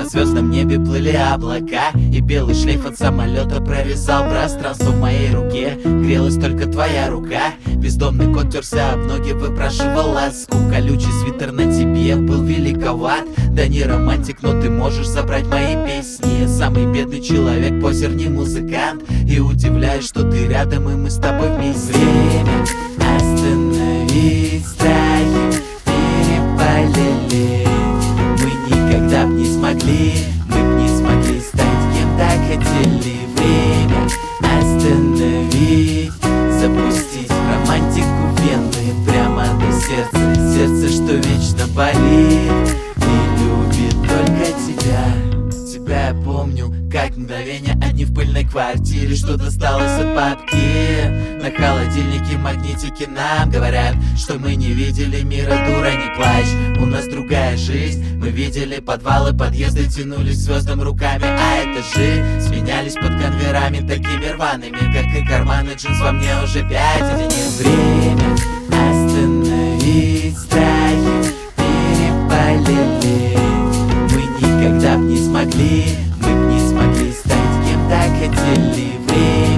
На звездном небе плыли облака, и белый шлейф от самолета прорезал пространство в моей руке. Грелась только твоя рука. Бездомный кот терся об ноги, выпрашивал ласку. Колючий свитер на тебе был великоват. Да не романтик, но ты можешь забрать мои песни. Я самый бедный человек, позер, не музыкант. И удивляюсь, что ты рядом, и мы с тобой вместе. Время остановить страхи переполили. Мы никогда б не смогли, мы б не смогли стать кем так хотели. Время остановить, запустить романтику в вены прямо до сердца. Сердце, что вечно болит и любит только тебя. Тебя я помню, как мгновение, одни в пыльной квартире. Что досталось от папки. На холодильнике магнитики нам говорят, что мы не видели мира, дура, не плачь. У нас другая жизнь. Мы видели подвалы, подъезды, тянулись звездам руками, а этажи сменялись под конвейерами такими рваными, как и карманы джинс. Во мне уже 5 единиц. Время остановить страхи переполили. Мы никогда б не смогли, мы б не смогли стать кем так хотели. Время